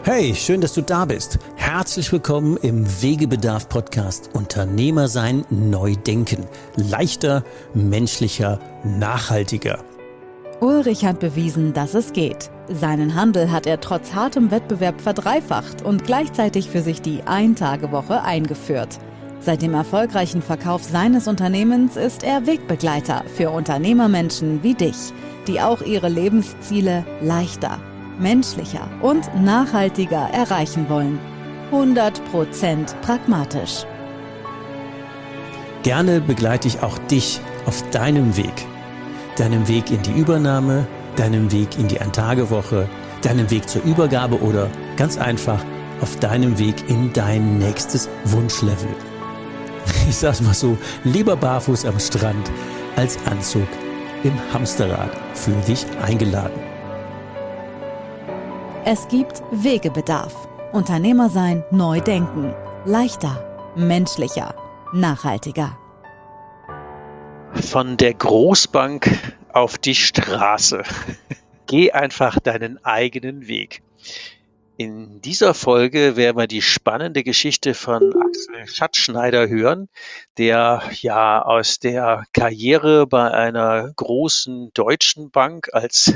Hey, schön, dass du da bist. Herzlich willkommen im Wegebedarf-Podcast Unternehmer sein, neu denken. Leichter, menschlicher, nachhaltiger. Ulrich hat bewiesen, dass es geht. Seinen Handel hat er trotz hartem Wettbewerb verdreifacht und gleichzeitig für sich die Ein-Tage-Woche eingeführt. Seit dem erfolgreichen Verkauf seines Unternehmens ist er Wegbegleiter für Unternehmermenschen wie dich, die auch ihre Lebensziele leichter, menschlicher und nachhaltiger erreichen wollen. 100% pragmatisch. Gerne begleite ich auch dich auf deinem Weg. Deinem Weg in die Übernahme, deinem Weg in die Ein-Tage-Woche, deinem Weg zur Übergabe oder ganz einfach auf deinem Weg in dein nächstes Wunschlevel. Ich sag's mal so, lieber barfuß am Strand als Anzug im Hamsterrad. Fühl dich eingeladen. Es gibt Wegebedarf. Unternehmer sein, neu denken. Leichter, menschlicher, nachhaltiger. Von der Großbank auf die Straße. Geh einfach deinen eigenen Weg. In dieser Folge werden wir die spannende Geschichte von Axel Schatzschneider hören, der ja aus der Karriere bei einer großen deutschen Bank als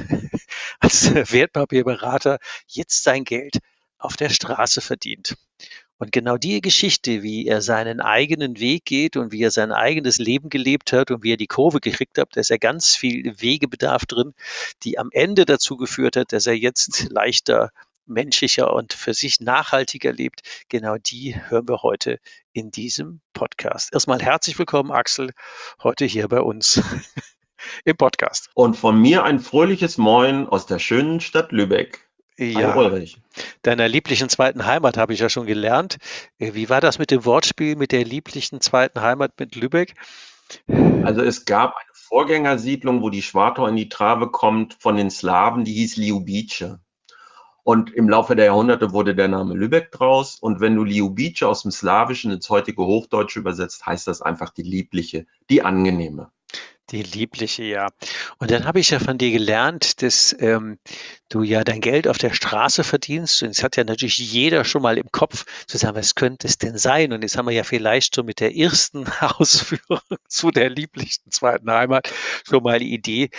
Wertpapierberater jetzt sein Geld auf der Straße verdient. Und genau die Geschichte, wie er seinen eigenen Weg geht und wie er sein eigenes Leben gelebt hat und wie er die Kurve gekriegt hat, da ist ja ganz viel Wegebedarf drin, die am Ende dazu geführt hat, dass er jetzt leichter, menschlicher und für sich nachhaltiger lebt. Genau die hören wir heute in diesem Podcast. Erstmal herzlich willkommen, Axel, heute hier bei uns im Podcast. Und von mir ein fröhliches Moin aus der schönen Stadt Lübeck. Ja, Hallo Ulrich. Deiner lieblichen zweiten Heimat habe ich ja schon gelernt. Wie war das mit dem Wortspiel mit der lieblichen zweiten Heimat mit Lübeck? Also es gab eine Vorgängersiedlung, wo die Schwartau in die Trave kommt, von den Slawen, die hieß Liubice. Und im Laufe der Jahrhunderte wurde der Name Lübeck draus. Und wenn du Liubice aus dem Slawischen ins heutige Hochdeutsche übersetzt, heißt das einfach die liebliche, die angenehme. Die liebliche, ja. Und dann habe ich ja von dir gelernt, dass du ja dein Geld auf der Straße verdienst. Und es hat ja natürlich jeder schon mal im Kopf zu sagen, was könnte es denn sein? Und jetzt haben wir ja vielleicht schon mit der ersten Ausführung zu der lieblichen zweiten Heimat schon mal die Idee,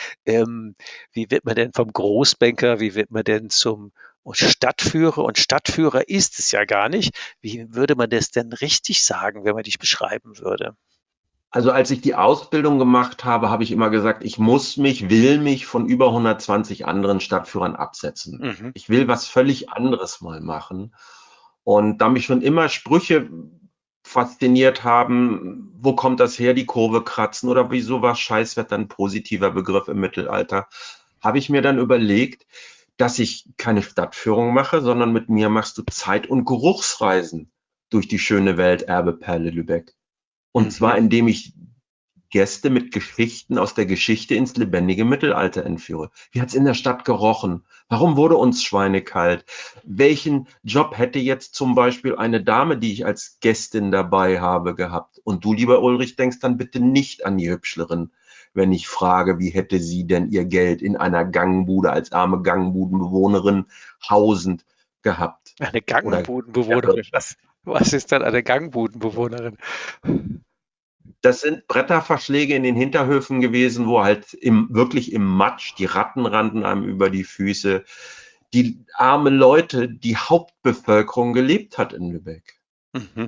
wie wird man denn vom Großbanker, wie wird man denn zum Stadtführer? Und Stadtführer ist es ja gar nicht. Wie würde man das denn richtig sagen, wenn man dich beschreiben würde? Also als ich die Ausbildung gemacht habe, habe ich immer gesagt, ich will mich von über 120 anderen Stadtführern absetzen. Mhm. Ich will was völlig anderes mal machen. Und da mich schon immer Sprüche fasziniert haben, wo kommt das her, die Kurve kratzen oder wieso war Scheißwetter ein positiver Begriff im Mittelalter, habe ich mir dann überlegt, dass ich keine Stadtführung mache, sondern mit mir machst du Zeit- und Geruchsreisen durch die schöne Welterbeperle Lübeck. Und zwar, indem ich Gäste mit Geschichten aus der Geschichte ins lebendige Mittelalter entführe. Wie hat's in der Stadt gerochen? Warum wurde uns schweinekalt? Welchen Job hätte jetzt zum Beispiel eine Dame, die ich als Gästin dabei habe, gehabt? Und du, lieber Ulrich, denkst dann bitte nicht an die Hübschlerin, wenn ich frage, wie hätte sie denn ihr Geld in einer Gangbude als arme Gangbudenbewohnerin hausend gehabt? Eine Gangbudenbewohnerin. Was ist dann eine Gangbudenbewohnerin? Das sind Bretterverschläge in den Hinterhöfen gewesen, wo halt wirklich im Matsch, die Ratten rannten einem über die Füße, die arme Leute, die Hauptbevölkerung gelebt hat in Lübeck. Mhm.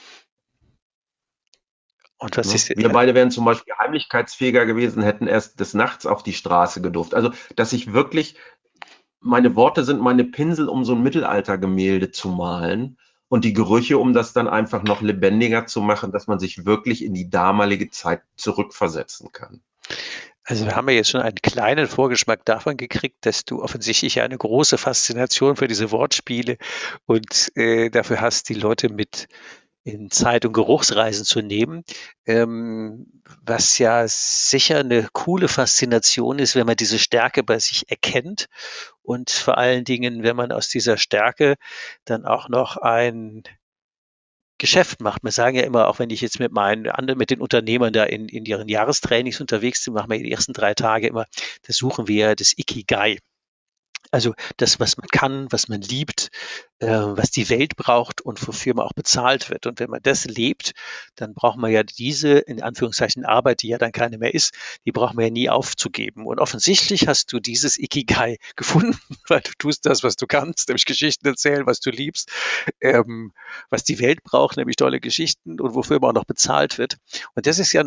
Und was ist Wir beide wären zum Beispiel heimlichkeitsfähiger gewesen, hätten erst des Nachts auf die Straße gedurft. Also, dass ich wirklich, meine Worte sind meine Pinsel, um so ein Mittelaltergemälde zu malen. Und die Gerüche, um das dann einfach noch lebendiger zu machen, dass man sich wirklich in die damalige Zeit zurückversetzen kann. Also wir haben ja jetzt schon einen kleinen Vorgeschmack davon gekriegt, dass du offensichtlich eine große Faszination für diese Wortspiele und dafür hast, die Leute mit in Zeit- und Geruchsreisen zu nehmen, was ja sicher eine coole Faszination ist, wenn man diese Stärke bei sich erkennt und vor allen Dingen, wenn man aus dieser Stärke dann auch noch ein Geschäft macht. Wir sagen ja immer, auch wenn ich jetzt mit den Unternehmern da in ihren Jahrestrainings unterwegs bin, machen wir die ersten 3 Tage immer, da suchen wir das Ikigai. Also das, was man kann, was man liebt, was die Welt braucht und wofür man auch bezahlt wird. Und wenn man das lebt, dann braucht man ja diese, in Anführungszeichen, Arbeit, die ja dann keine mehr ist, die braucht man ja nie aufzugeben. Und offensichtlich hast du dieses Ikigai gefunden, weil du tust das, was du kannst, nämlich Geschichten erzählen, was du liebst, was die Welt braucht, nämlich tolle Geschichten und wofür man auch noch bezahlt wird. Und das ist ja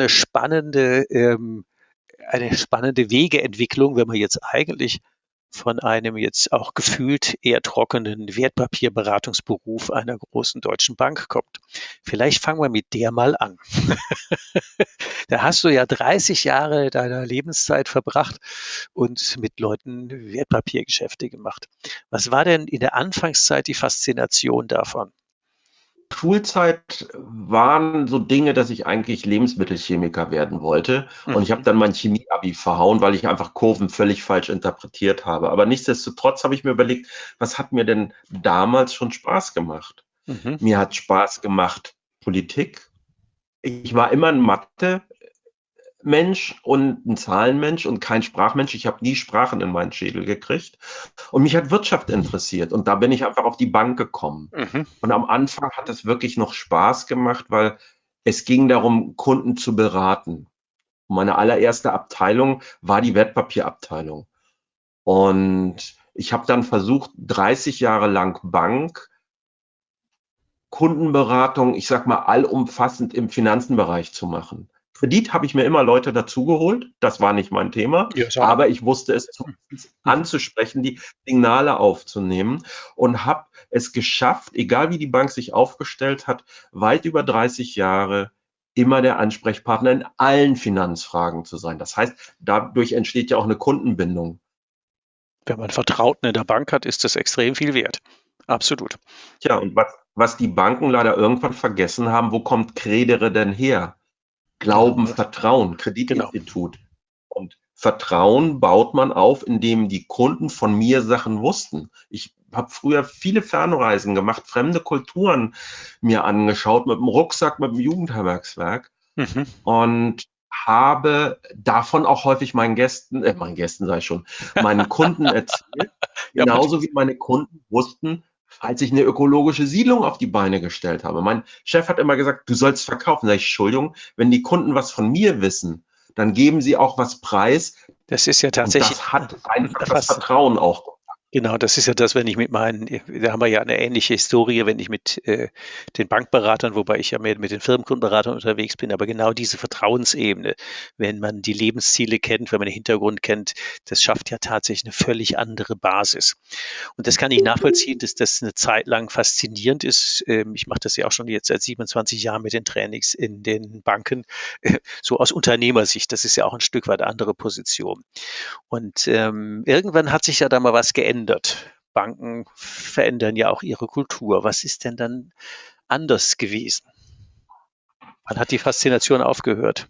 eine spannende Wegeentwicklung, wenn man jetzt eigentlich von einem jetzt auch gefühlt eher trockenen Wertpapierberatungsberuf einer großen deutschen Bank kommt. Vielleicht fangen wir mit der mal an. Da hast du ja 30 Jahre deiner Lebenszeit verbracht und mit Leuten Wertpapiergeschäfte gemacht. Was war denn in der Anfangszeit die Faszination davon? Schulzeit waren so Dinge, dass ich eigentlich Lebensmittelchemiker werden wollte. Und ich habe dann mein Chemie-Abi verhauen, weil ich einfach Kurven völlig falsch interpretiert habe. Aber nichtsdestotrotz habe ich mir überlegt, was hat mir denn damals schon Spaß gemacht? Mhm. Mir hat Spaß gemacht Politik. Ich war immer ein Mathe-Mensch und ein Zahlenmensch und kein Sprachmensch. Ich habe nie Sprachen in meinen Schädel gekriegt. Und mich hat Wirtschaft interessiert. Und da bin ich einfach auf die Bank gekommen. Mhm. Und am Anfang hat es wirklich noch Spaß gemacht, weil es ging darum, Kunden zu beraten. Meine allererste Abteilung war die Wertpapierabteilung. Und ich habe dann versucht, 30 Jahre lang Bank, Kundenberatung, ich sag mal, allumfassend im Finanzenbereich zu machen. Kredit habe ich mir immer Leute dazugeholt, das war nicht mein Thema, Ja, so. aber ich wusste es anzusprechen, die Signale aufzunehmen und habe es geschafft, egal wie die Bank sich aufgestellt hat, weit über 30 Jahre immer der Ansprechpartner in allen Finanzfragen zu sein. Das heißt, dadurch entsteht ja auch eine Kundenbindung. Wenn man Vertrauten in der Bank hat, ist das extrem viel wert. Absolut. Tja, und was die Banken leider irgendwann vergessen haben, wo kommt Credere denn her? Glauben, Vertrauen, Kreditinstitut. Und Vertrauen baut man auf, indem die Kunden von mir Sachen wussten. Ich habe früher viele Fernreisen gemacht, fremde Kulturen mir angeschaut, mit dem Rucksack, mit dem Jugendherbergswerk und habe davon auch häufig meinen Gästen sage ich schon, meinen Kunden erzählt, genauso wie meine Kunden wussten, als ich eine ökologische Siedlung auf die Beine gestellt habe. Mein Chef hat immer gesagt, du sollst verkaufen. Sag ich, Entschuldigung, wenn die Kunden was von mir wissen, dann geben sie auch was preis. Das ist ja tatsächlich. Und das hat einfach das Vertrauen auch. Genau, das ist ja das, wenn ich mit meinen, da haben wir ja eine ähnliche Historie, wenn ich mit den Bankberatern, wobei ich ja mehr mit den Firmenkundenberatern unterwegs bin, aber genau diese Vertrauensebene, wenn man die Lebensziele kennt, wenn man den Hintergrund kennt, das schafft ja tatsächlich eine völlig andere Basis. Und das kann ich nachvollziehen, dass das eine Zeit lang faszinierend ist. Ich mache das ja auch schon jetzt seit 27 Jahren mit den Trainings in den Banken, so aus Unternehmersicht, das ist ja auch ein Stück weit andere Position. Und irgendwann hat sich ja da mal was geändert. Banken verändern ja auch ihre Kultur. Was ist denn dann anders gewesen? Wann hat die Faszination aufgehört?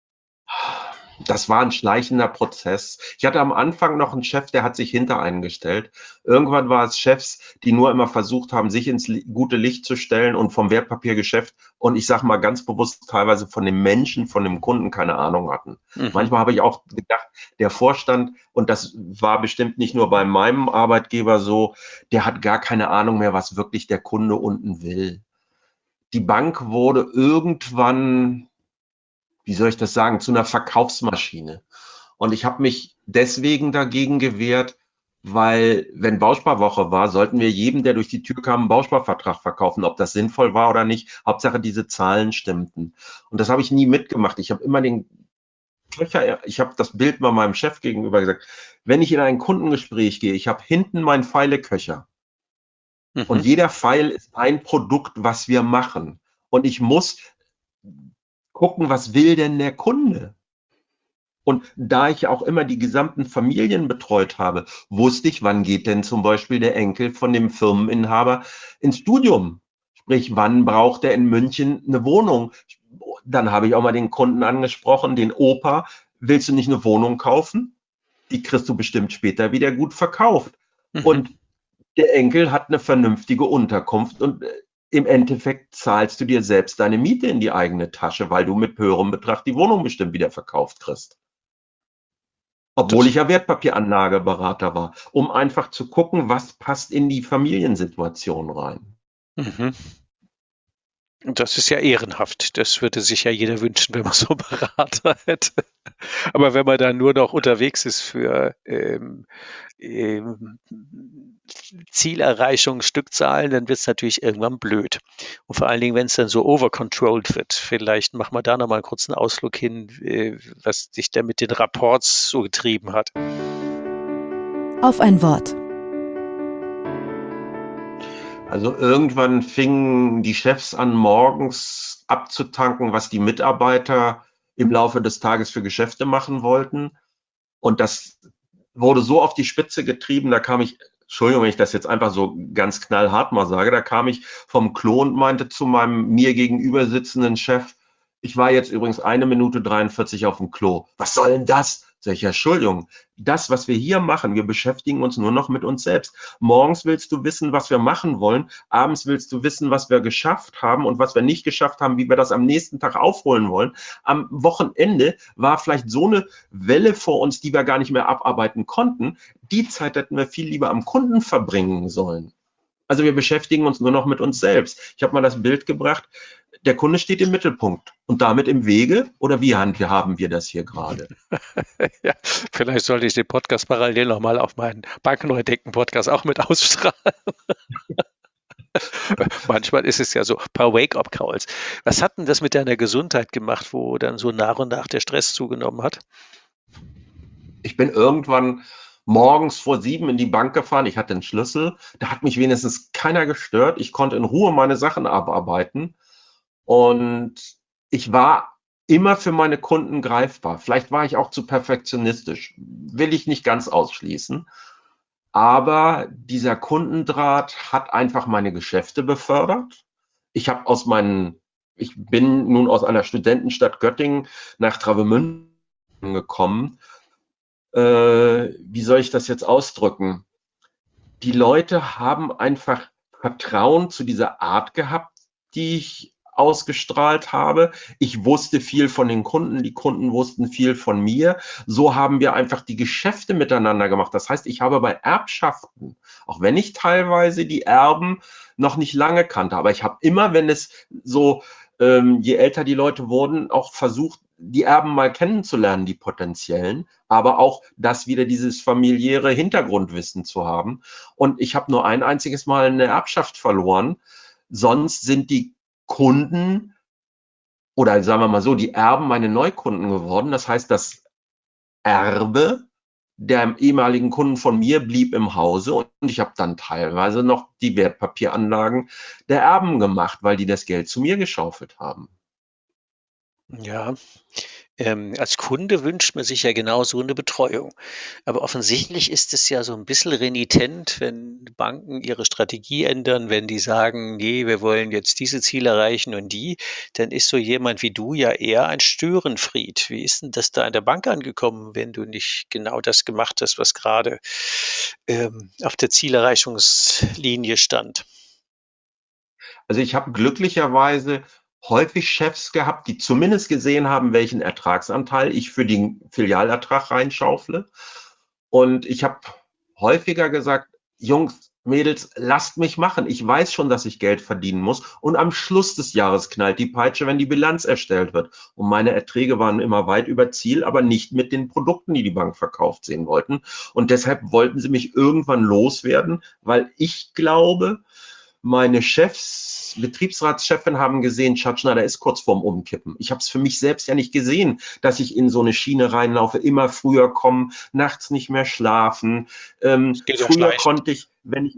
Das war ein schleichender Prozess. Ich hatte am Anfang noch einen Chef, der hat sich hintereingestellt. Irgendwann war es Chefs, die nur immer versucht haben, sich ins gute Licht zu stellen und vom Wertpapiergeschäft und ich sage mal ganz bewusst teilweise von dem Menschen, von dem Kunden keine Ahnung hatten. Manchmal habe ich auch gedacht, der Vorstand, und das war bestimmt nicht nur bei meinem Arbeitgeber so, der hat gar keine Ahnung mehr, was wirklich der Kunde unten will. Die Bank wurde irgendwann, wie soll ich das sagen, zu einer Verkaufsmaschine. Und ich habe mich deswegen dagegen gewehrt, weil, wenn Bausparwoche war, sollten wir jedem, der durch die Tür kam, einen Bausparvertrag verkaufen, ob das sinnvoll war oder nicht. Hauptsache, diese Zahlen stimmten. Und das habe ich nie mitgemacht. Ich habe immer ich habe das Bild mal meinem Chef gegenüber gesagt, wenn ich in ein Kundengespräch gehe, ich habe hinten meinen Pfeileköcher. Und jeder Pfeil ist ein Produkt, was wir machen. Und ich muss gucken, was will denn der Kunde? Und da ich auch immer die gesamten Familien betreut habe, wusste ich, wann geht denn zum Beispiel der Enkel von dem Firmeninhaber ins Studium? Sprich, wann braucht er in München eine Wohnung? Dann habe ich auch mal den Kunden angesprochen, den Opa, willst du nicht eine Wohnung kaufen? Die kriegst du bestimmt später wieder gut verkauft. Und der Enkel hat eine vernünftige Unterkunft und im Endeffekt zahlst du dir selbst deine Miete in die eigene Tasche, weil du mit höherem Betrag die Wohnung bestimmt wieder verkauft kriegst. obwohl ich ja Wertpapieranlageberater war, um einfach zu gucken, was passt in die Familiensituation rein. Mhm. Und das ist ja ehrenhaft. Das würde sich ja jeder wünschen, wenn man so 'n Berater hätte. Aber wenn man dann nur noch unterwegs ist für, ähm, Zielerreichung, Stückzahlen, dann wird's natürlich irgendwann blöd. Und vor allen Dingen, wenn's dann so overcontrolled wird. Vielleicht machen wir da noch mal 'n kurzen Ausflug hin, was dich da mit den Rapports so getrieben hat. Auf ein Wort. Also irgendwann fingen die Chefs an, morgens abzutanken, was die Mitarbeiter im Laufe des Tages für Geschäfte machen wollten. Und das wurde so auf die Spitze getrieben, da kam ich, Entschuldigung, wenn ich das jetzt einfach so ganz knallhart mal sage, da kam ich vom Klo und meinte zu meinem mir gegenüber sitzenden Chef, ich war jetzt übrigens 1 Minute 43 auf dem Klo. Was soll denn das? Sag ich, ja, Entschuldigung, das, was wir hier machen, wir beschäftigen uns nur noch mit uns selbst. Morgens willst du wissen, was wir machen wollen, abends willst du wissen, was wir geschafft haben und was wir nicht geschafft haben, wie wir das am nächsten Tag aufholen wollen. Am Wochenende war vielleicht so eine Welle vor uns, die wir gar nicht mehr abarbeiten konnten. Die Zeit hätten wir viel lieber am Kunden verbringen sollen. Also wir beschäftigen uns nur noch mit uns selbst. Ich habe mal das Bild gebracht, der Kunde steht im Mittelpunkt und damit im Wege, oder wie handhaben wir das hier gerade? Ja, vielleicht sollte ich den Podcast parallel noch mal auf meinen Bankneudenken-Podcast auch mit ausstrahlen. Manchmal ist es ja so, paar Wake-up-Calls. Was hat denn das mit deiner Gesundheit gemacht, wo dann so nach und nach der Stress zugenommen hat? Ich bin irgendwann morgens vor 7 in die Bank gefahren, ich hatte einen Schlüssel, da hat mich wenigstens keiner gestört, ich konnte in Ruhe meine Sachen abarbeiten und ich war immer für meine Kunden greifbar. Vielleicht war ich auch zu perfektionistisch, will ich nicht ganz ausschließen, aber dieser Kundendraht hat einfach meine Geschäfte befördert. Ich bin nun aus einer Studentenstadt Göttingen nach Travemünde gekommen. Wie soll ich das jetzt ausdrücken? Die Leute haben einfach Vertrauen zu dieser Art gehabt, die ich ausgestrahlt habe. Ich wusste viel von den Kunden, die Kunden wussten viel von mir. So haben wir einfach die Geschäfte miteinander gemacht. Das heißt, ich habe bei Erbschaften, auch wenn ich teilweise die Erben noch nicht lange kannte, aber ich habe immer, wenn es so, je älter die Leute wurden, auch versucht, die Erben mal kennenzulernen, die potenziellen, aber auch das wieder dieses familiäre Hintergrundwissen zu haben. Und ich habe nur ein einziges Mal eine Erbschaft verloren. Sonst sind die Kunden oder sagen wir mal so, die Erben meine Neukunden geworden. Das heißt, das Erbe der ehemaligen Kunden von mir blieb im Hause und ich habe dann teilweise noch die Wertpapieranlagen der Erben gemacht, weil die das Geld zu mir geschaufelt haben. Ja, als Kunde wünscht man sich ja genau so 'ne Betreuung. Aber offensichtlich ist es ja so ein bisschen renitent, wenn Banken ihre Strategie ändern, wenn die sagen: „Ne, wir wollen jetzt diese Ziele erreichen und die“, dann ist so jemand wie du ja eher ein Störenfried. Wie ist denn das da in der Bank angekommen, wenn du nicht genau das gemacht hast, was gerade auf der Zielerreichungslinie stand? Also ich habe glücklicherweise häufig Chefs gehabt, die zumindest gesehen haben, welchen Ertragsanteil ich für den Filialertrag reinschaufle. Und ich habe häufiger gesagt, Jungs, Mädels, lasst mich machen. Ich weiß schon, dass ich Geld verdienen muss. Und am Schluss des Jahres knallt die Peitsche, wenn die Bilanz erstellt wird. Und meine Erträge waren immer weit über Ziel, aber nicht mit den Produkten, die die Bank verkauft sehen wollten. Und deshalb wollten sie mich irgendwann loswerden, weil ich glaube, meine Chefs, Betriebsratschefin haben gesehen, Schatschneider ist kurz vorm Umkippen. Ich habe es für mich selbst ja nicht gesehen, dass ich in so eine Schiene reinlaufe, immer früher kommen, nachts nicht mehr schlafen. Geht ja Früher schleichend. konnte ich,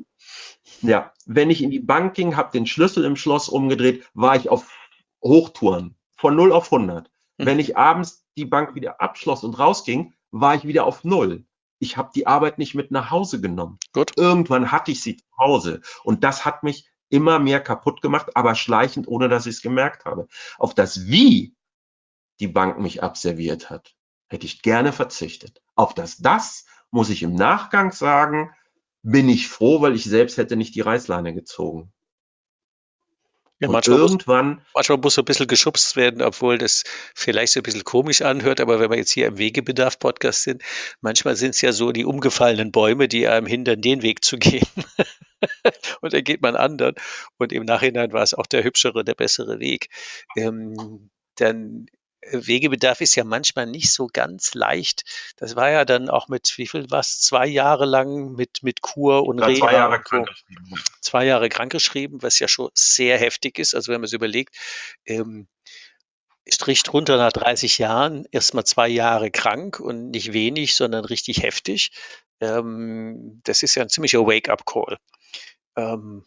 wenn ich in die Bank ging, habe den Schlüssel im Schloss umgedreht, war ich auf Hochtouren, von 0 auf 100. Wenn ich abends die Bank wieder abschloss und rausging, war ich wieder auf 0. Ich habe die Arbeit nicht mit nach Hause genommen. Gut. Irgendwann hatte ich sie zu Hause und das hat mich immer mehr kaputt gemacht, aber schleichend, ohne dass ich es gemerkt habe. Auf das Wie die Bank mich abserviert hat, hätte ich gerne verzichtet. Auf das muss ich im Nachgang sagen, bin ich froh, weil ich selbst hätte nicht die Reißleine gezogen. Ja, Und irgendwann, manchmal muss so ein bisschen geschubst werden, obwohl das vielleicht so ein bisschen komisch anhört, aber wenn wir jetzt hier im Wegebedarf-Podcast sind, manchmal sind es ja so die umgefallenen Bäume, die einem hindern, den Weg zu gehen. Und dann geht man anderen und im Nachhinein war es auch der hübschere, der bessere Weg. Dann Wegebedarf ist ja manchmal nicht so ganz leicht. Das war ja dann auch mit wie viel war's? 2 Jahre lang mit Kur und war 2 Reha Jahre und so. krankgeschrieben. 2 Jahre krankgeschrieben, was ja schon sehr heftig ist. Also, wenn man es überlegt, ähm, Strich drunter nach 30 Jahren, erst mal 2 Jahre krank und nicht wenig, sondern richtig heftig. Das ist ja 'n ziemlicher Wake-up-Call. Ähm,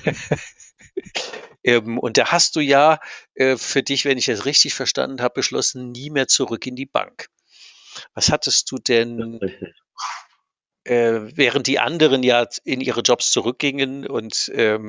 und da hast du ja, für dich, wenn ich das richtig verstanden habe, beschlossen, nie mehr zurück in die Bank. Was hattest du denn, Richtig. während die anderen ja in ihre Jobs zurückgingen und,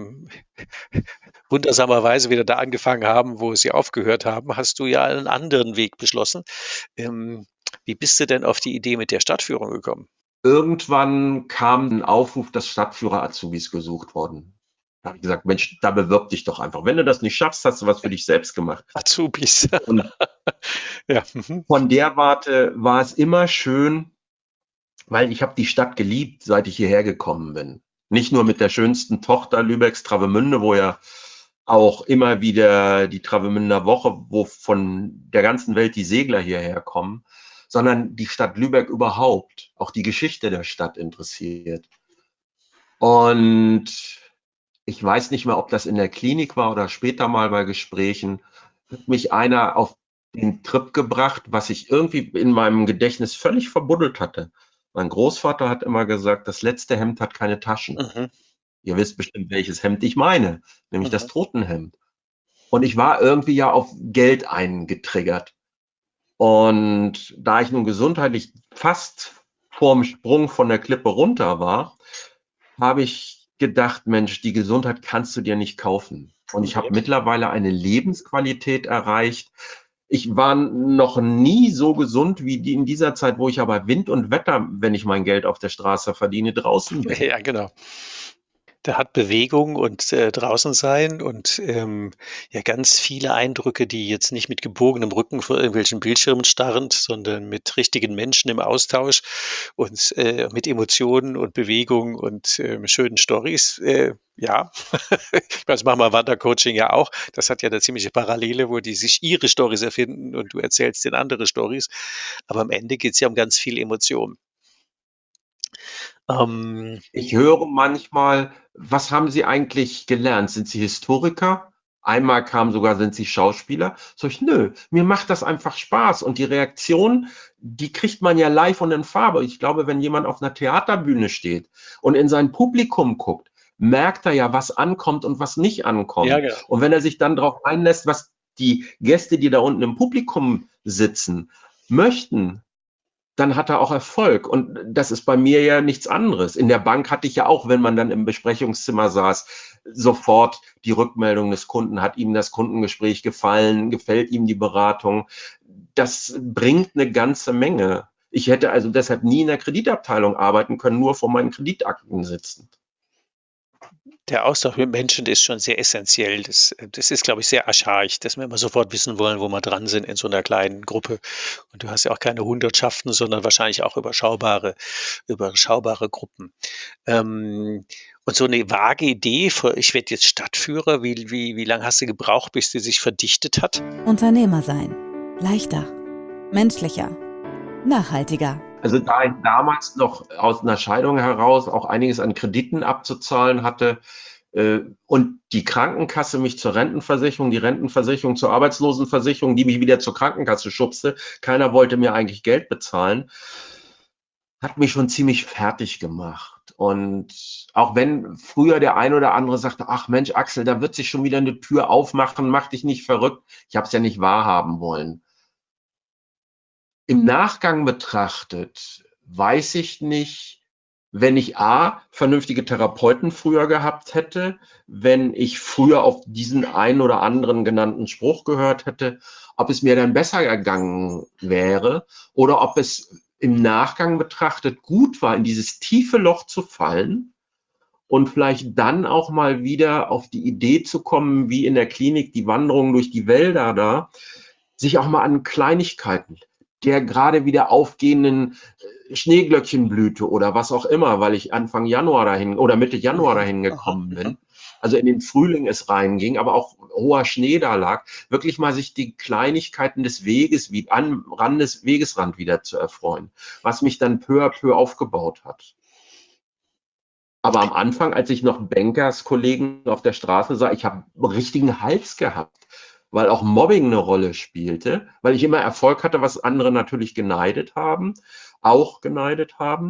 wundersamerweise wieder da angefangen haben, wo sie aufgehört haben, hast du ja einen anderen Weg beschlossen. Wie bist du denn auf die Idee mit der Stadtführung gekommen? Irgendwann kam ein Aufruf, dass Stadtführer-Azubis gesucht wurden. Da habe ich gesagt, Mensch, da bewirb dich doch einfach. Wenn du das nicht schaffst, hast du was für dich selbst gemacht. Azubis. Und Ja, von der Warte war es immer schön, weil ich habe die Stadt geliebt, seit ich hierher gekommen bin. Nicht nur mit der schönsten Tochter Lübecks, Travemünde, wo ja auch immer wieder die Travemünder Woche, wo von der ganzen Welt die Segler hierher kommen, sondern die Stadt Lübeck überhaupt, auch die Geschichte der Stadt interessiert. Und ich weiß nicht mehr, ob das in der Klinik war oder später mal bei Gesprächen, hat mich einer auf den Trip gebracht, was ich irgendwie in meinem Gedächtnis völlig verbuddelt hatte. Mein Großvater hat immer gesagt, das letzte Hemd hat keine Taschen. Mhm. Ihr wisst bestimmt, welches Hemd ich meine, nämlich das Mhm. Totenhemd. Und ich war irgendwie ja auf Geld eingetriggert. Und da ich nun gesundheitlich fast vorm Sprung von der Klippe runter war, habe ich gedacht, Mensch, die Gesundheit kannst du dir nicht kaufen. Und ich habe Okay. mittlerweile eine Lebensqualität erreicht. Ich war noch nie so gesund wie in dieser Zeit, wo ich aber Wind und Wetter, wenn ich mein Geld auf der Straße verdiene, draußen bin. Ja, genau. Da hat Bewegung und, draußen sein und, ja, ganz viele Eindrücke, die jetzt nicht mit gebogenem Rücken vor irgendwelchen Bildschirmen starrend, sondern mit richtigen Menschen im Austausch und, mit Emotionen und Bewegung und, schönen Storys. Ja, ich meine, das machen wir Wandercoaching ja auch. Das hat ja 'ne ziemliche Parallele, wo die sich ihre Storys erfinden und du erzählst denen andere Storys. Aber am Ende geht's ja um ganz viel Emotion. Ähm, Ich höre manchmal, was haben Sie eigentlich gelernt? Sind Sie Historiker? Einmal kam sogar, sind Sie Schauspieler? Sag ich, nö, mir macht das einfach Spaß. Und die Reaktion, die kriegt man ja live und in Farbe. Ich glaube, wenn jemand auf einer Theaterbühne steht und in sein Publikum guckt, merkt er ja, was ankommt und was nicht ja, ankommt. genau. Und wenn er sich dann darauf einlässt, was die Gäste, die da unten im Publikum sitzen, möchten, dann hat er auch Erfolg. Und das ist bei mir ja nichts anderes. In der Bank hatte ich ja auch, wenn man dann im Besprechungszimmer saß, sofort die Rückmeldung des Kunden, hat ihm das Kundengespräch gefallen, gefällt ihm die Beratung. Das bringt eine ganze Menge. Ich hätte also deshalb nie in der Kreditabteilung arbeiten können, nur vor meinen Kreditakten sitzend. Der Austausch mit Menschen ist schon sehr essentiell. Das ist, glaube ich, sehr archaisch, dass wir immer sofort wissen wollen, wo wir dran sind in so einer kleinen Gruppe. Und du hast ja auch keine Hundertschaften, sondern wahrscheinlich auch überschaubare Gruppen. Und so eine vage Idee für ich werde jetzt Stadtführer, wie lang hast du gebraucht, bis die sich verdichtet hat? Unternehmer sein. Leichter. Menschlicher. Nachhaltiger. Also da ich damals noch aus einer Scheidung heraus auch einiges an Krediten abzuzahlen hatte und die Krankenkasse mich zur Rentenversicherung, die Rentenversicherung zur Arbeitslosenversicherung, die mich wieder zur Krankenkasse schubste, keiner wollte mir eigentlich Geld bezahlen, hat mich schon ziemlich fertig gemacht. Und auch wenn früher der ein oder andere sagte, ach Mensch, Axel, da wird sich schon wieder eine Tür aufmachen, mach dich nicht verrückt. Ich habe es ja nicht wahrhaben wollen. Im Nachgang betrachtet weiß ich nicht, wenn ich vernünftige Therapeuten früher gehabt hätte, wenn ich früher auf diesen einen oder anderen genannten Spruch gehört hätte, ob es mir dann besser ergangen wäre oder ob es im Nachgang betrachtet gut war, in dieses tiefe Loch zu fallen und vielleicht dann auch mal wieder auf die Idee zu kommen, wie in der Klinik die Wanderung durch die Wälder da, sich auch mal an Kleinigkeiten, der gerade wieder aufgehenden Schneeglöckchenblüte oder was auch immer, weil ich Anfang Januar dahin oder Mitte Januar dahin gekommen bin, also in den Frühling es reinging, aber auch hoher Schnee da lag, wirklich mal sich die Kleinigkeiten des Weges wie am Rand des Wegesrand wieder zu erfreuen, was mich dann peu à peu aufgebaut hat. Aber am Anfang, als ich noch Bankerskollegen auf der Straße sah, ich habe einen richtigen Hals gehabt, weil auch Mobbing eine Rolle spielte, weil ich immer Erfolg hatte, was andere natürlich auch geneidet haben.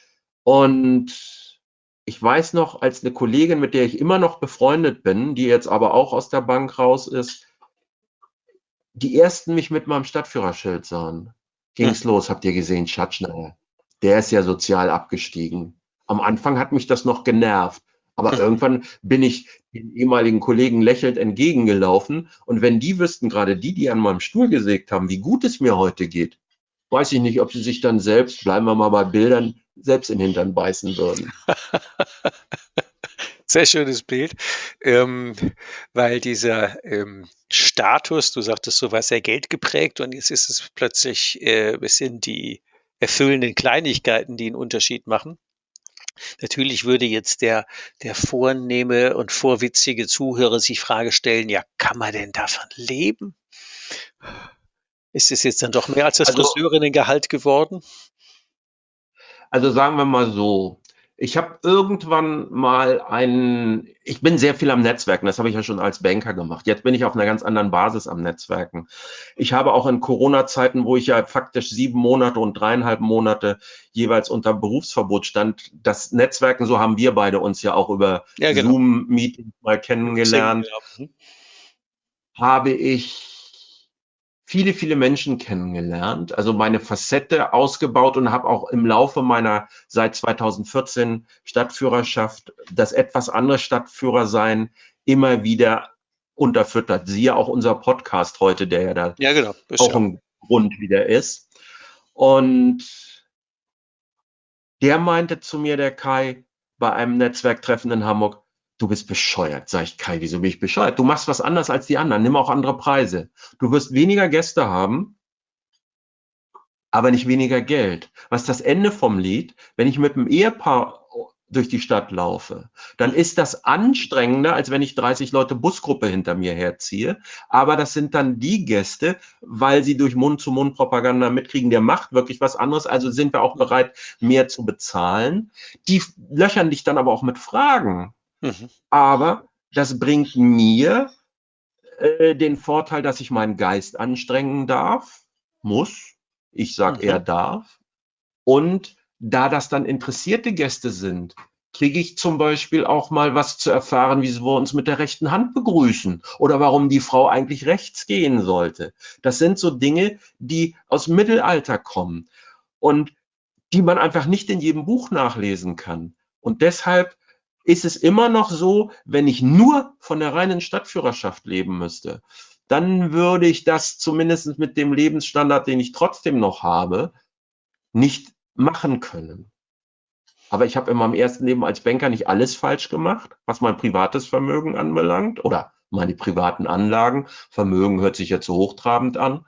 Und ich weiß noch, als eine Kollegin, mit der ich immer noch befreundet bin, die jetzt aber auch aus der Bank raus ist, die ersten mich mit meinem Stadtführerschild sahen. Ging's los, habt ihr gesehen, Schatschner, der ist ja sozial abgestiegen. Am Anfang hat mich das noch genervt, aber irgendwann bin ich den ehemaligen Kollegen lächelnd entgegengelaufen und wenn die wüssten, gerade die an meinem Stuhl gesägt haben, wie gut es mir heute geht, weiß ich nicht, ob sie sich dann selbst, bleiben wir mal bei Bildern, selbst in den Hintern beißen würden. Sehr schönes Bild, weil dieser Status, du sagtest, so war sehr geldgeprägt und jetzt ist es plötzlich, es sind die erfüllenden Kleinigkeiten, die einen Unterschied machen. Natürlich würde jetzt der vornehme und vorwitzige Zuhörer sich Frage stellen, ja, kann man denn davon leben? Ist es jetzt dann doch mehr als das Friseurinnengehalt geworden? Also sagen wir mal so, ich habe irgendwann mal ich bin sehr viel am Netzwerken, das habe ich ja schon als Banker gemacht. Jetzt bin ich auf einer ganz anderen Basis am Netzwerken. Ich habe auch in Corona-Zeiten, wo ich ja faktisch 7 Monate und 3,5 Monate jeweils unter Berufsverbot stand, das Netzwerken, so haben wir beide uns ja auch über Zoom-Meetings mal kennengelernt, habe ich viele Menschen kennengelernt, also meine Facette ausgebaut und habe auch im Laufe meiner seit 2014 Stadtführerschaft das etwas andere Stadtführersein immer wieder unterfüttert. Siehe auch unser Podcast heute, der ja da auch ein Grund wieder ist. Und der meinte zu mir, der Kai, bei einem Netzwerktreffen in Hamburg, du bist bescheuert. Sag ich, Kai, wieso bin ich bescheuert? Du machst was anders als die anderen. Nimm auch andere Preise. Du wirst weniger Gäste haben, aber nicht weniger Geld. Was ist das Ende vom Lied? Wenn ich mit einem Ehepaar durch die Stadt laufe, dann ist das anstrengender, als wenn ich 30 Leute Busgruppe hinter mir herziehe. Aber das sind dann die Gäste, weil sie durch Mund-zu-Mund-Propaganda mitkriegen, der macht wirklich was anderes. Also sind wir auch bereit, mehr zu bezahlen. Die löchern dich dann aber auch mit Fragen. Aber das bringt mir den Vorteil, dass ich meinen Geist anstrengen muss. Ich sage, er darf. Und da das dann interessierte Gäste sind, kriege ich zum Beispiel auch mal was zu erfahren, wie wir uns mit der rechten Hand begrüßen oder warum die Frau eigentlich rechts gehen sollte. Das sind so Dinge, die aus dem Mittelalter kommen und die man einfach nicht in jedem Buch nachlesen kann. Und deshalb ist es immer noch so, wenn ich nur von der reinen Stadtführerschaft leben müsste, dann würde ich das zumindest mit dem Lebensstandard, den ich trotzdem noch habe, nicht machen können. Aber ich habe in meinem ersten Leben als Banker nicht alles falsch gemacht, was mein privates Vermögen anbelangt oder meine privaten Anlagen. Vermögen hört sich jetzt so hochtrabend an.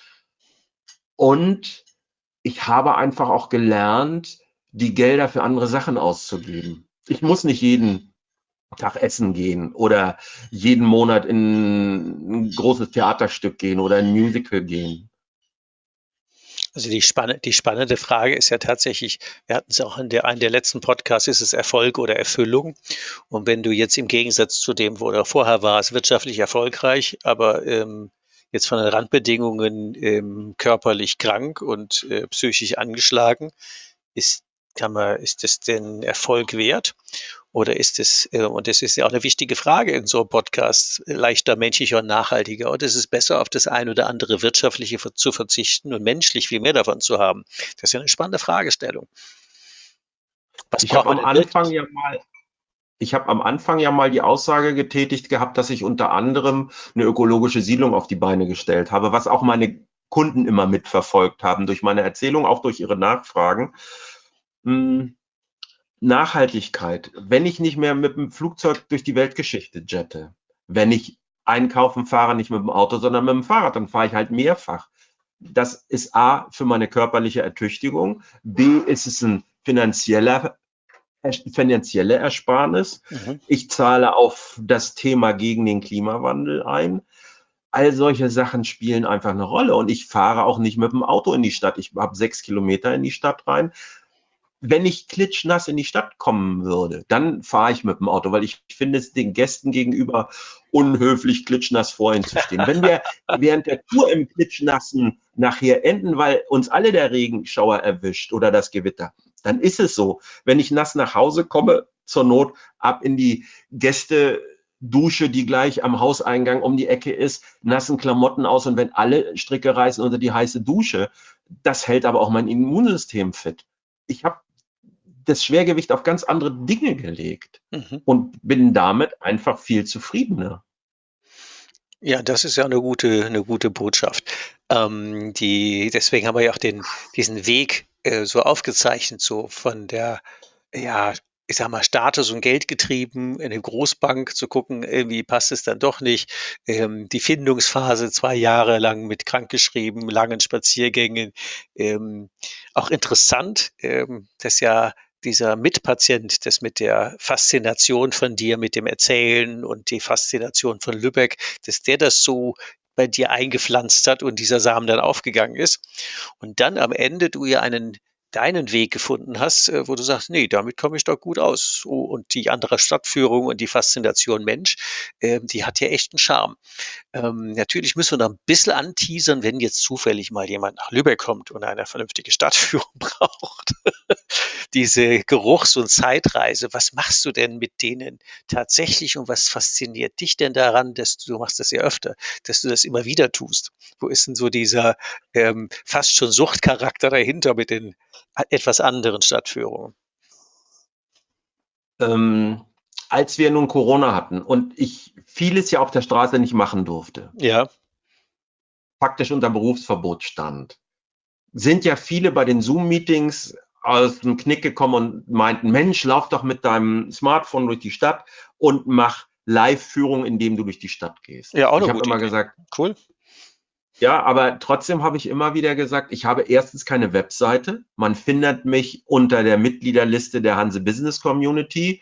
Und ich habe einfach auch gelernt, die Gelder für andere Sachen auszugeben. Ich muss nicht jeden Tag essen gehen oder jeden Monat in ein großes Theaterstück gehen oder ein Musical gehen. Also die spannende Frage ist ja tatsächlich, wir hatten es auch in einem der letzten Podcasts, ist es Erfolg oder Erfüllung? Und wenn du jetzt im Gegensatz zu dem, wo du vorher warst, wirtschaftlich erfolgreich, aber jetzt von den Randbedingungen körperlich krank und psychisch angeschlagen, ist es denn Erfolg wert? Oder ist es, und das ist ja auch eine wichtige Frage in so einem Podcast, leichter, menschlicher und nachhaltiger? Oder ist es besser, auf das ein oder andere Wirtschaftliche zu verzichten und menschlich viel mehr davon zu haben? Das ist ja eine spannende Fragestellung. Ich habe am Anfang ja mal die Aussage getätigt gehabt, dass ich unter anderem eine ökologische Siedlung auf die Beine gestellt habe, was auch meine Kunden immer mitverfolgt haben durch meine Erzählung, auch durch ihre Nachfragen. Nachhaltigkeit, wenn ich nicht mehr mit dem Flugzeug durch die Weltgeschichte jette, wenn ich einkaufen fahre, nicht mit dem Auto, sondern mit dem Fahrrad, dann fahre ich halt mehrfach. Das ist A, für meine körperliche Ertüchtigung, B, ist es ein finanzielle Ersparnis. Mhm. Ich zahle auf das Thema gegen den Klimawandel ein. All solche Sachen spielen einfach eine Rolle. Und ich fahre auch nicht mit dem Auto in die Stadt. Ich habe 6 Kilometer in die Stadt rein. Wenn ich klitschnass in die Stadt kommen würde, dann fahre ich mit dem Auto, weil ich finde es den Gästen gegenüber unhöflich, klitschnass vor ihnen zu stehen. Wenn wir während der Tour im Klitschnassen nachher enden, weil uns alle der Regenschauer erwischt oder das Gewitter, dann ist es so. Wenn ich nass nach Hause komme, zur Not ab in die Gästedusche, die gleich am Hauseingang um die Ecke ist, nassen Klamotten aus und wenn alle Stricke reißen unter die heiße Dusche, das hält aber auch mein Immunsystem fit. Ich habe das Schwergewicht auf ganz andere Dinge gelegt Mhm. und bin damit einfach viel zufriedener. Ja, das ist ja eine gute Botschaft. Deswegen haben wir ja auch diesen Weg so aufgezeichnet, so von der, ja, ich sag mal, Status- und Geldgetrieben in der Großbank zu gucken, irgendwie passt es dann doch nicht. Die Findungsphase 2 Jahre lang mit krankgeschrieben, langen Spaziergängen. Ähm, Auch interessant, dass ja dieser Mitpatient, das mit der Faszination von dir, mit dem Erzählen und die Faszination von Lübeck, dass der das so bei dir eingepflanzt hat und dieser Samen dann aufgegangen ist. Und dann am Ende du ja deinen Weg gefunden hast, wo du sagst: „Nee, damit komme ich doch gut aus. Oh, und die andere Stadtführung und die Faszination Mensch, die hat ja echt 'n Charme.“ Natürlich müssen wir noch ein bisschen anteasern, wenn jetzt zufällig mal jemand nach Lübeck kommt und eine vernünftige Stadtführung braucht. Diese Geruchs- und Zeitreise, was machst du denn mit denen tatsächlich und was fasziniert dich denn daran, dass du machst das ja öfter, dass du das immer wieder tust? Wo ist denn so dieser, fast schon Suchtcharakter dahinter mit den etwas anderen Stadtführungen? Ähm, Als wir nun Corona hatten und ich vieles ja auf der Straße nicht machen durfte, Ja, faktisch unter Berufsverbot stand, sind ja viele bei den Zoom-Meetings aus dem Knick gekommen und meinten, Mensch, lauf doch mit deinem Smartphone durch die Stadt und mach Live-Führung, indem du durch die Stadt gehst. ja, auch Ich eine habe gute immer Idee. gesagt, Cool. ja, aber trotzdem habe ich immer wieder gesagt, ich habe erstens keine Webseite. Man findet mich unter der Mitgliederliste der Hanse Business Community,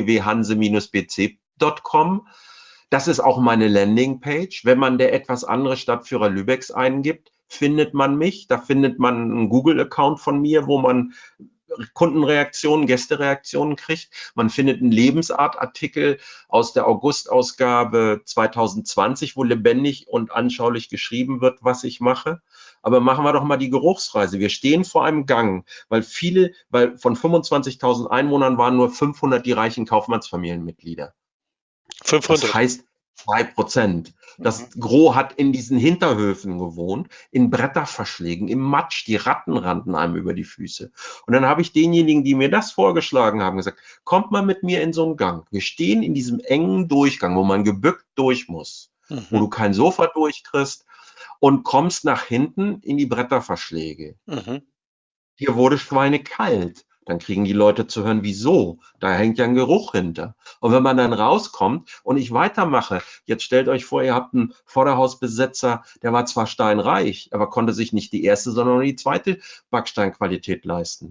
www.hanse-bc.com. Das ist auch meine Landingpage. Wenn man der etwas andere Stadtführer Lübecks eingibt, findet man mich. Da findet man einen Google-Account von mir, wo man Kundenreaktionen, Gästereaktionen kriegt. Man findet einen Lebensartartikel aus der Augustausgabe 2020, wo lebendig und anschaulich geschrieben wird, was ich mache. Aber machen wir doch mal die Geruchsreise. Wir stehen vor einem Gang, weil von 25.000 Einwohnern waren nur 500 die reichen Kaufmannsfamilienmitglieder. Das 500. heißt 2%. Das Mhm. Gros hat in diesen Hinterhöfen gewohnt, in Bretterverschlägen, im Matsch. Die Ratten rannten einem über die Füße. Und dann habe ich denjenigen, die mir das vorgeschlagen haben, gesagt, kommt mal mit mir in so einen Gang. Wir stehen in diesem engen Durchgang, wo man gebückt durch muss, wo Mhm. du kein Sofa durchkriegst und kommst nach hinten in die Bretterverschläge. Mhm. Hier wurde schweinekalt. Dann kriegen die Leute zu hören, wieso? Da hängt ja ein Geruch hinter. Und wenn man dann rauskommt und ich weitermache, jetzt stellt euch vor, ihr habt einen Vorderhausbesetzer, der war zwar steinreich, aber konnte sich nicht die erste, sondern die zweite Backsteinqualität leisten.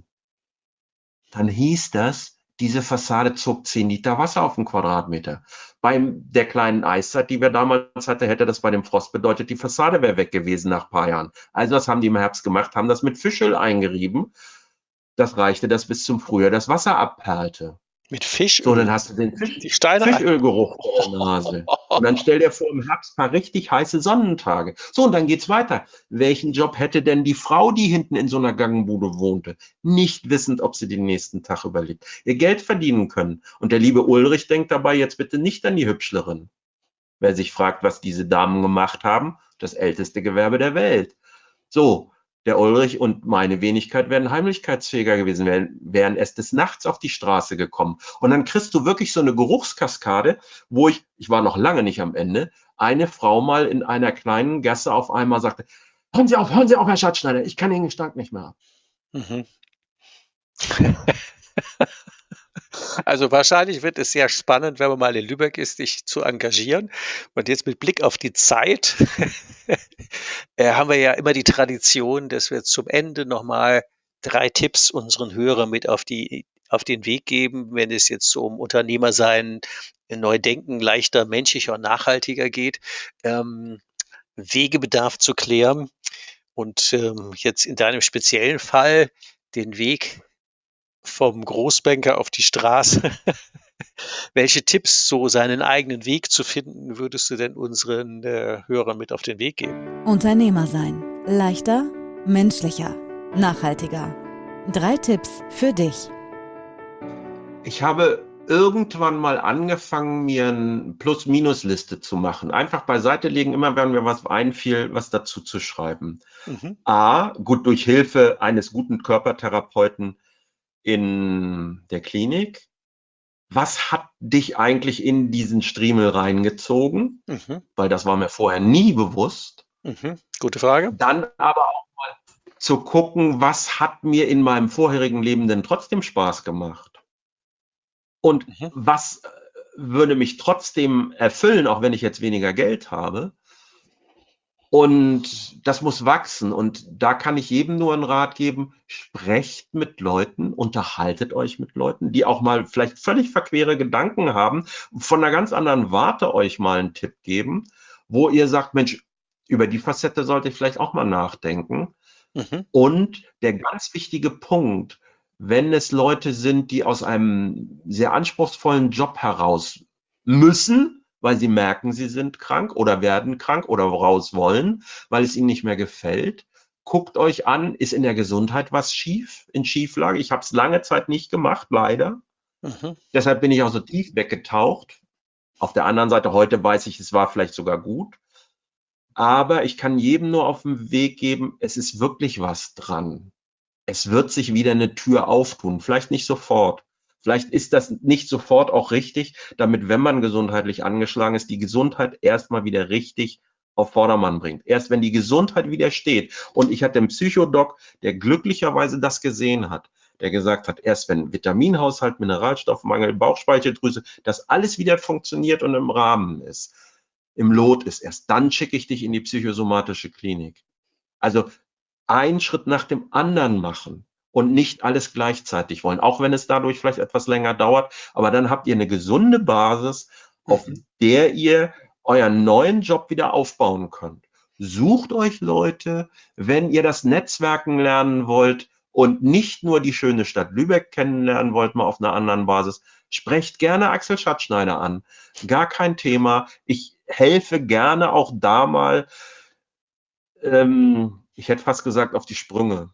Dann hieß das, diese Fassade zog 10 Liter Wasser auf den Quadratmeter. Bei der kleinen Eiszeit, die wir damals hatten, hätte das bei dem Frost bedeutet, die Fassade wäre weg gewesen nach ein paar Jahren. Also was haben die im Herbst gemacht? Haben das mit Fischöl eingerieben. Das reichte, dass bis zum Frühjahr das Wasser abperlte. Mit So, Fischöl. dann hast du den Die Steine ein. Fischölgeruch vor der Nase. Und dann stell dir vor, im Herbst ein paar richtig heiße Sonnentage. So, und dann geht's weiter. Welchen Job hätte denn die Frau, die hinten in so einer Gangbude wohnte, nicht wissend, ob sie den nächsten Tag überlebt, ihr Geld verdienen können? Und der liebe Ulrich denkt dabei jetzt bitte nicht an die Hübschlerin. Wer sich fragt, was diese Damen gemacht haben, das älteste Gewerbe der Welt. So, der Ulrich und meine Wenigkeit wären heimlichkeitsfähiger gewesen, wären erst des Nachts auf die Straße gekommen. Und dann kriegst du wirklich so eine Geruchskaskade, wo ich war noch lange nicht am Ende, eine Frau mal in einer kleinen Gasse auf einmal sagte, hören Sie auf, Herr Schatzschneider, ich kann den Gestank nicht mehr ab. Mhm. Also wahrscheinlich wird es sehr spannend, wenn man mal in Lübeck ist, dich zu engagieren. Und jetzt mit Blick auf die Zeit haben wir ja immer die Tradition, dass wir zum Ende nochmal 3 Tipps unseren Hörern mit auf den Weg geben, wenn es jetzt so um Unternehmersein, Neudenken, leichter, menschlicher und nachhaltiger geht, ähm, Wegebedarf zu klären und jetzt in deinem speziellen Fall den Weg vom Großbanker auf die Straße. Welche Tipps, so seinen eigenen Weg zu finden, würdest du denn unseren Hörern mit auf den Weg geben? Unternehmer sein. Leichter, menschlicher, nachhaltiger. 3 Tipps für dich. Ich habe irgendwann mal angefangen, mir eine Plus-Minus-Liste zu machen. Einfach beiseite legen, immer wenn mir was einfiel, was dazu zu schreiben. Mhm. A, gut durch Hilfe eines guten Körpertherapeuten in der Klinik. Was hat dich eigentlich in diesen Striemel reingezogen? Mhm. Weil das war mir vorher nie bewusst. Mhm. Gute Frage. Dann aber auch mal zu gucken, was hat mir in meinem vorherigen Leben denn trotzdem Spaß gemacht? Und Mhm. was würde mich trotzdem erfüllen, auch wenn ich jetzt weniger Geld habe? Und das muss wachsen. Und da kann ich jedem nur einen Rat geben, sprecht mit Leuten, unterhaltet euch mit Leuten, die auch mal vielleicht völlig verquere Gedanken haben, von einer ganz anderen Warte euch mal einen Tipp geben, wo ihr sagt, Mensch, über die Facette sollte ich vielleicht auch mal nachdenken. Mhm. Und der ganz wichtige Punkt, wenn es Leute sind, die aus einem sehr anspruchsvollen Job heraus müssen, weil sie merken, sie sind krank oder werden krank oder raus wollen, weil es ihnen nicht mehr gefällt, guckt euch an, ist in der Gesundheit was schief, in Schieflage? Ich habe es lange Zeit nicht gemacht, leider. Mhm. Deshalb bin ich auch so tief weggetaucht. Auf der anderen Seite, heute weiß ich, es war vielleicht sogar gut. Aber ich kann jedem nur auf den Weg geben, es ist wirklich was dran. Es wird sich wieder eine Tür auftun. Vielleicht nicht sofort. Vielleicht ist das nicht sofort auch richtig, damit, wenn man gesundheitlich angeschlagen ist, die Gesundheit erstmal wieder richtig auf Vordermann bringt. Erst wenn die Gesundheit wieder steht. Und ich hatte einen Psychodoc, der glücklicherweise das gesehen hat, der gesagt hat, erst wenn Vitaminhaushalt, Mineralstoffmangel, Bauchspeicheldrüse, das alles wieder funktioniert und im Rahmen ist, im Lot ist, erst dann schicke ich dich in die psychosomatische Klinik. Also einen Schritt nach dem anderen machen und nicht alles gleichzeitig wollen, auch wenn es dadurch vielleicht etwas länger dauert, aber dann habt ihr eine gesunde Basis, auf der ihr euren neuen Job wieder aufbauen könnt. Sucht euch Leute, wenn ihr das Netzwerken lernen wollt und nicht nur die schöne Stadt Lübeck kennenlernen wollt, mal auf einer anderen Basis. Sprecht gerne Axel Schatzschneider an. Gar kein Thema. Ich helfe gerne auch da mal, ich hätte fast gesagt, auf die Sprünge.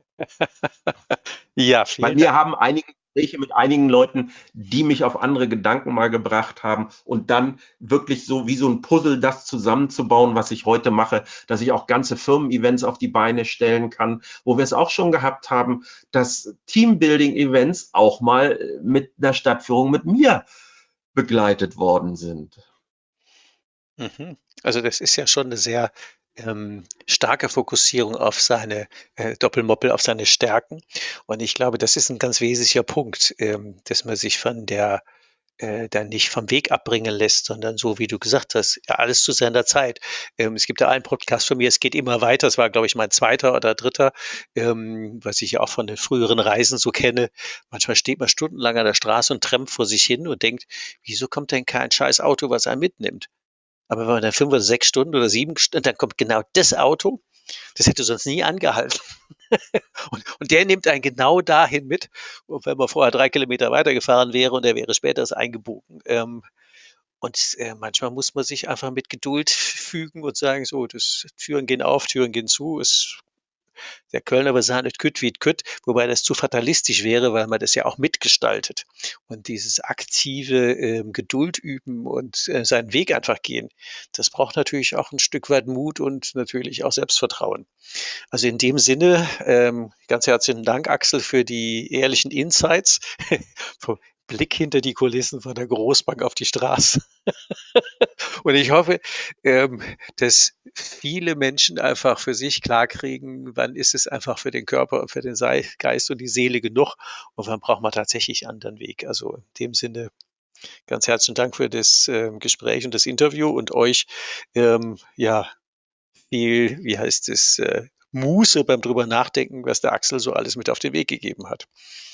Ja, Bei vielen mir Dank. haben einige Gespräche mit einigen Leuten, die mich auf andere Gedanken mal gebracht haben und dann wirklich so wie so ein Puzzle das zusammenzubauen, was ich heute mache, dass ich auch ganze Firmen-Events auf die Beine stellen kann, wo wir es auch schon gehabt haben, dass Teambuilding-Events auch mal mit einer Stadtführung mit mir begleitet worden sind. Mhm. Also das ist ja schon eine sehr starke Fokussierung auf seine Doppelmoppel, auf seine Stärken. Und ich glaube, das ist ein ganz wesentlicher Punkt, dass man sich von der dann nicht vom Weg abbringen lässt, sondern so, wie du gesagt hast, ja, alles zu seiner Zeit. Es gibt ja einen Podcast von mir, es geht immer weiter. Das war, glaube ich, mein zweiter oder dritter, was ich ja auch von den früheren Reisen so kenne. Manchmal steht man stundenlang an der Straße und trampt vor sich hin und denkt, wieso kommt denn kein scheiß Auto, was einen mitnimmt? Aber wenn man dann 5 oder 6 Stunden oder 7 Stunden, dann kommt genau das Auto, das hätte sonst nie angehalten. Und der nimmt einen genau dahin mit, und wenn man vorher 3 Kilometer weitergefahren wäre und der wäre später erst eingebogen. Manchmal muss man sich einfach mit Geduld fügen und sagen, so, das Türen gehen auf, Türen gehen zu. Der Kölner wir sagen nicht kütt wie es kütt, wobei das zu fatalistisch wäre, weil man das ja auch mitgestaltet. Und dieses aktive Geduld üben und seinen Weg einfach gehen, das braucht natürlich auch ein Stück weit Mut und natürlich auch Selbstvertrauen. Also in dem Sinne, ganz herzlichen Dank, Axel, für die ehrlichen Insights. Vom Blick hinter die Kulissen von der Großbank auf die Straße. Und ich hoffe, dass viele Menschen einfach für sich klarkriegen, wann ist es einfach für den Körper, für den Geist und die Seele genug und wann braucht man tatsächlich einen anderen Weg. Also in dem Sinne ganz herzlichen Dank für das Gespräch und das Interview und euch ja viel, wie heißt es, Muße beim drüber nachdenken, was der Axel so alles mit auf den Weg gegeben hat.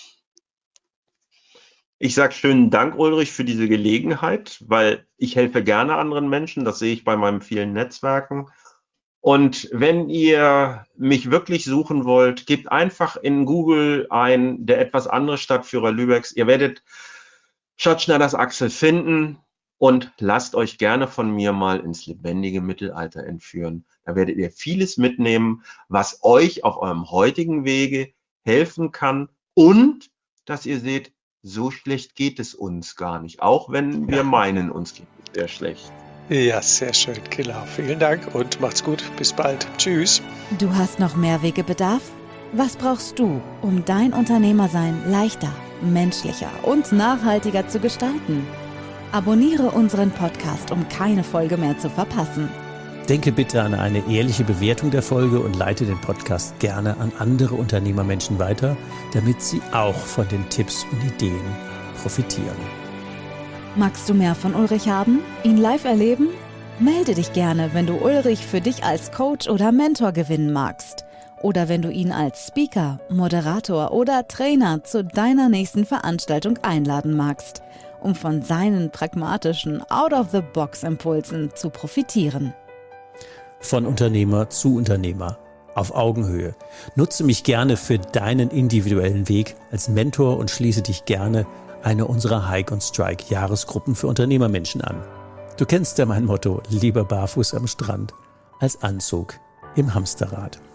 Ich sage schönen Dank, Ulrich, für diese Gelegenheit, weil ich helfe gerne anderen Menschen. Das sehe ich bei meinen vielen Netzwerken. Und wenn ihr mich wirklich suchen wollt, gebt einfach in Google ein, der etwas andere Stadtführer Lübecks. Ihr werdet Schatzschneiders Axel finden und lasst euch gerne von mir mal ins lebendige Mittelalter entführen. Da werdet ihr vieles mitnehmen, was euch auf eurem heutigen Wege helfen kann und dass ihr seht, so schlecht geht es uns gar nicht, auch wenn wir meinen, uns geht es sehr schlecht. Ja, sehr schön, genau. Vielen Dank und macht's gut. Bis bald. Tschüss. Du hast noch mehr Wegebedarf? Was brauchst du, um dein Unternehmersein leichter, menschlicher und nachhaltiger zu gestalten? Abonniere unseren Podcast, um keine Folge mehr zu verpassen. Denke bitte an eine ehrliche Bewertung der Folge und leite den Podcast gerne an andere Unternehmermenschen weiter, damit sie auch von den Tipps und Ideen profitieren. Magst du mehr von Ulrich haben? Ihn live erleben? Melde dich gerne, wenn du Ulrich für dich als Coach oder Mentor gewinnen magst. Oder wenn du ihn als Speaker, Moderator oder Trainer zu deiner nächsten Veranstaltung einladen magst, um von seinen pragmatischen Out-of-the-Box-Impulsen zu profitieren. Von Unternehmer zu Unternehmer, auf Augenhöhe. Nutze mich gerne für deinen individuellen Weg als Mentor und schließe dich gerne einer unserer Hike on Strike Jahresgruppen für Unternehmermenschen an. Du kennst ja mein Motto, lieber barfuß am Strand als Anzug im Hamsterrad.